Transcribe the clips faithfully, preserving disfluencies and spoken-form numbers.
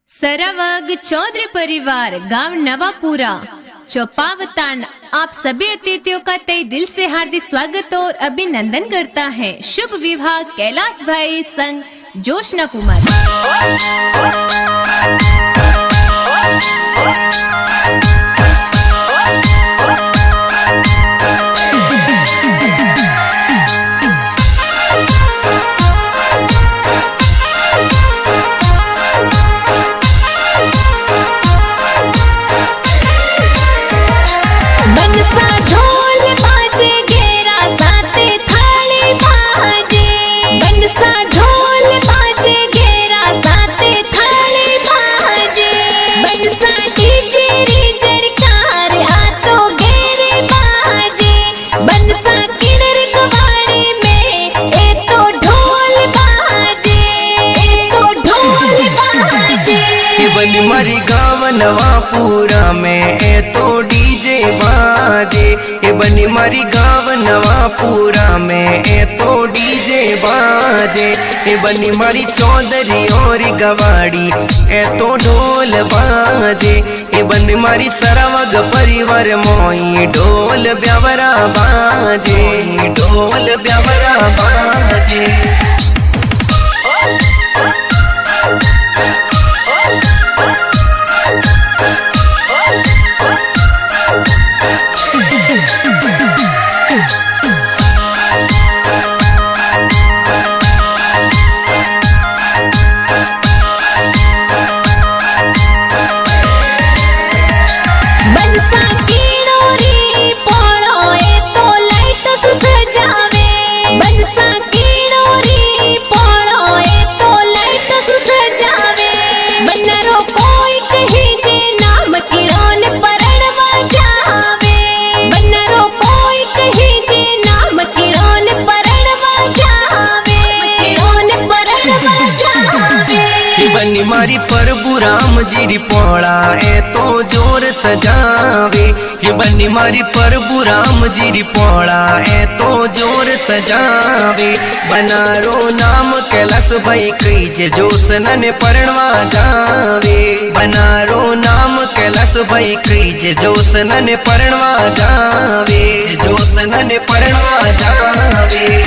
सरावग चौधरी परिवार गांव नवापुरा चौपावतान आप सभी अतिथियों का तहे दिल से हार्दिक स्वागत और अभिनंदन करता है। शुभ विवाह कैलाश भाई संग जोशना कुमार। मरी गाँव नवापुरा में ए तो डीजे बाजे। ए बनी मरी गाँव नवापुरा में ए तो डीजे बाजे। ए बनी मरी चौधरी और गवाड़ी ए तो ढोल बाजे। ए बनी मरी सरवग परिवार मोई ढोल ब्यावरा बाजे। ढोल ब्यावरा बाजे। बनी मारी प्रभु राम जी री पौड़ा ए तो जोर सजावे। ये बनी मारी प्रभु राम जी री पौड़ा ए तो जोर सजावे। बनारो नाम कैलाश भाई कई जे जोसन ने परणवा जावे। बनारो नाम कैलाश भाई कई जे जोसन ने परणवा जावे। जोसन ने परणवा जावे।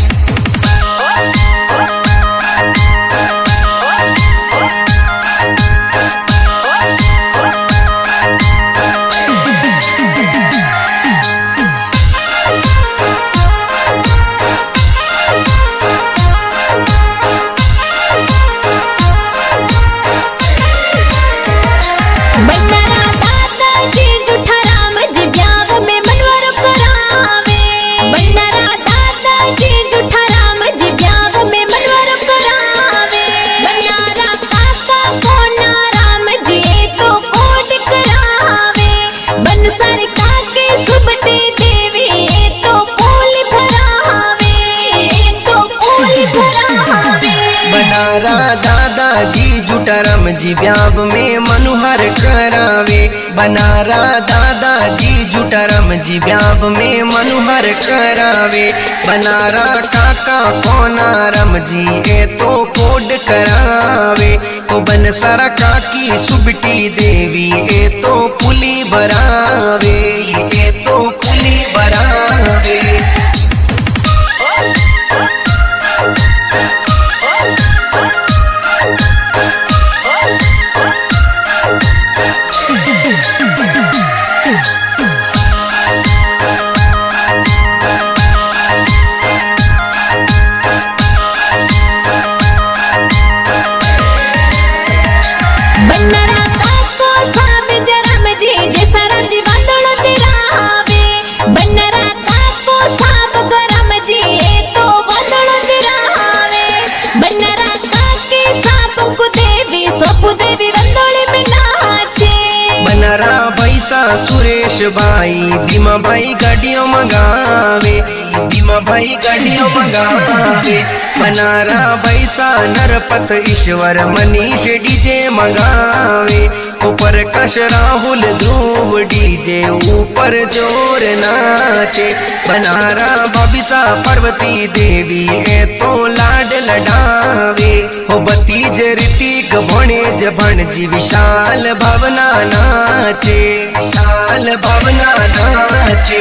बनारा दादाजी जुटाराम जी ब्याव में मनुहर करावे। बनारा दादाजी जुटाराम जी ब्याव में मनुहर करावे। बनारा काका कोनाराम जी ए तो कोड करावे। तो बन सारा काकी सुबटी देवी ए तो पुली बरावे। ए तो पुली बरावे। बनरा भैसा सुरेश भाई भीमा भाई गाड़ियों मंगावे। भीमा भाई गाड़ियों मंगावे, बनारा भैसा नरपत ईश्वर मनीष डीजे मंगावे, ऊपर कश राहुल ध्रुव डीजे ऊपर जोर नाचे, बनारा भविसा पार्वती देवी ए तो लाड लडावे, हो भतीज ऋतिक भणेज भणजी विशाल भावना नाचे, विशाल भावना नाचे।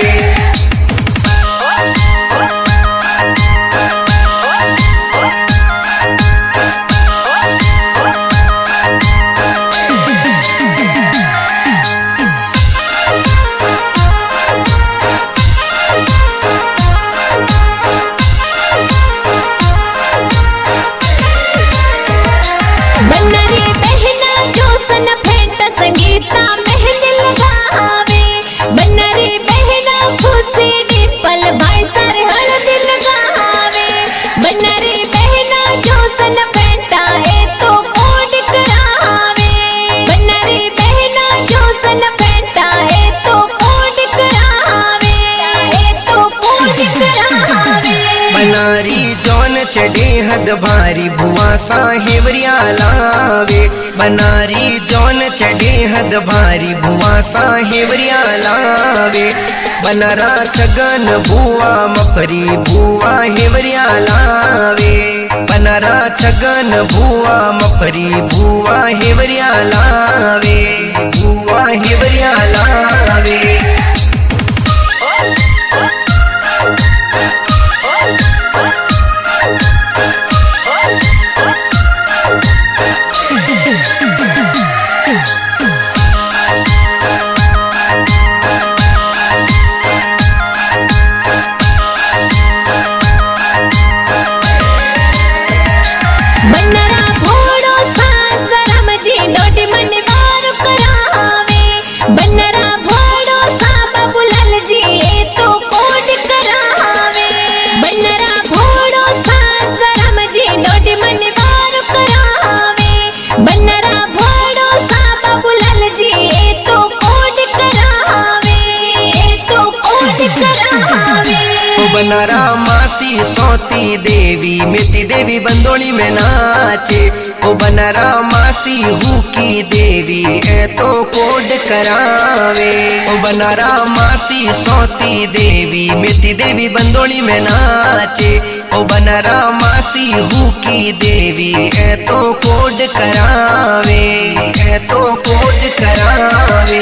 बनारी जौन चढ़े हद भारी भुआ साहेबरिया लावे, बनारी जौन चढ़े हद भारी भुआ साहेबरिया लावे, बनरा छगन भुआ मफरी भुआ हेवरिया लावे, बनरा छगन भुआ मफरी भुआ हेवरिया लावे, भुआ हेवरिया लावे। बनारा मासी सौती देवी मिति देवी बंदोली में नाचे, ओ बनारा मासी हुकी देवी ए तो कोड करावे, ओ बनारा मासी सौती देवी मिति देवी बंदोली में नाचे, ओ बनारा मासी हुकी देवी ए तो कोड करावे, ए तो कोड करावे।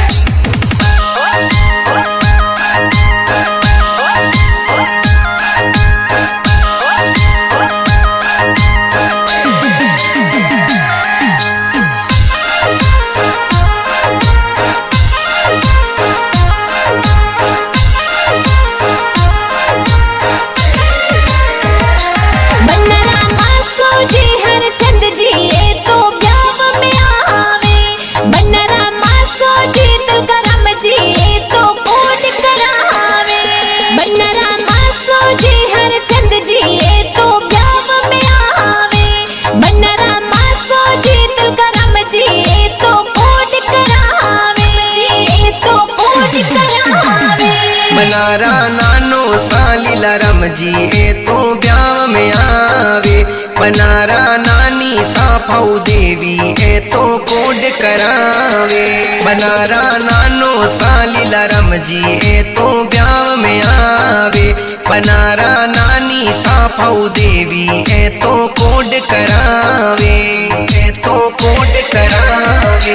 बनारा नानो सालीला रम जी ए तो ब्याह में आवे, बनारा नानी साफाऊ देवी ए तो कोड करावे, बनारा नानो सालीला रम जी ए तो ब्याह में आवे, बनारा नानी साफाऊ देवी ए तो कोड करावे, ए तो कोड करावे।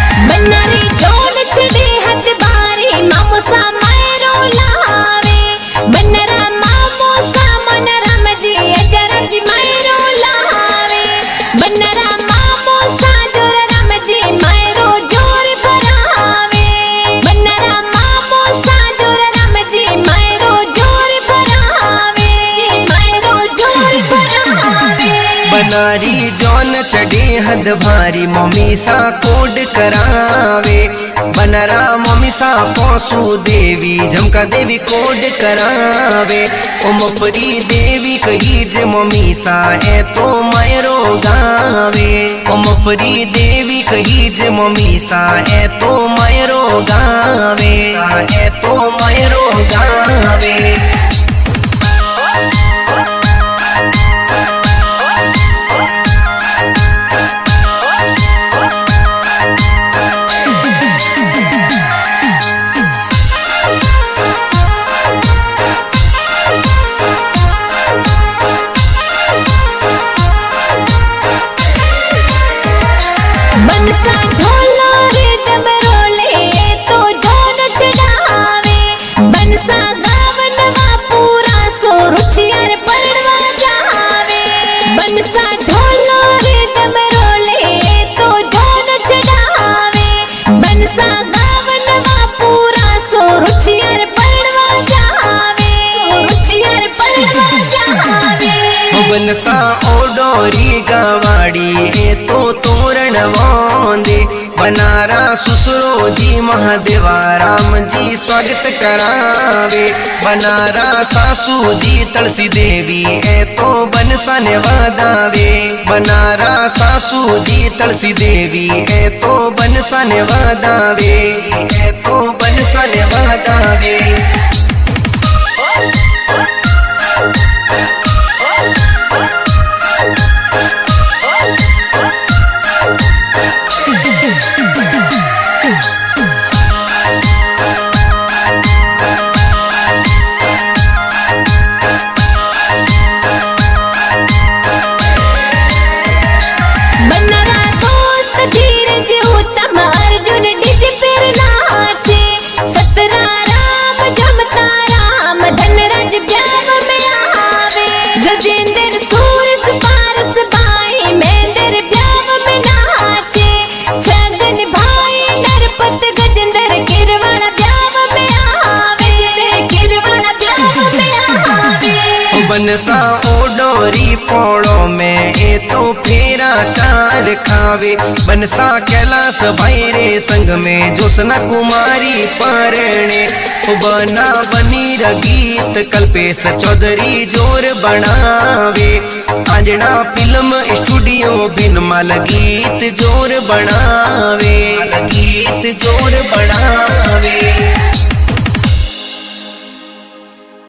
बनारी डोल चढ़े हद बारी मामूसा मैरो लावे, भारी मम्मी सा कोड करावे बनरा मम्मी सा पौसू देवी झमका देवी कोड करावे ओमपरी देवी कही जे मम्मी सा ए तो मायरो गावे ओमपरी देवी कही जे मम्मी सा ए तो मायरो गावे ए तो मायरो गावे बनसा ढोलो रिदम रोले तो जोन चढ़ावे बनसा गावनवा पूरा सो रुचियर परणवा जावे बनसा ढोलो रिदम रोले तो जोन चढ़ावे बनसा गावनवा पूरा सो रुचियर परणवा जावे रुचियर परणवा जावे बनसा ओडोरी गवाड़ी ए तो तोरण वांदे बनारा सुसरो जी महादेवा राम जी स्वागत करावे बनारा सासू जी तुलसी देवी ए तो बनसा ने वादावे बनारा सासू जी तुलसी देवी ए तो बनसा ने वादावे ए तो बनसा ने वादावे बनरा दोस्त धीरज उत्तम अर्जुन डिज पर नाचे सतरा राम जमता राम धनराज ब्याव में आवे गजेंद्र सूरस पारस भाई मेंदर ब्याव में नाचे छगन भाई नरपत गजेंद्र किरवाणा ब्याव में आवे किरवाणा ब्याव में आवे बनसा ओडोरी पोड़ो में ए तो फेरा चार खावे बनसा कैलाश भैरे संग में जोसना कुमारी परणे बना बनी रगीत कल्पेश चौधरी जोर बनावे आजना फिल्म स्टूडियो बिन माल गीत जोर बनावे गीत जोर बनावे।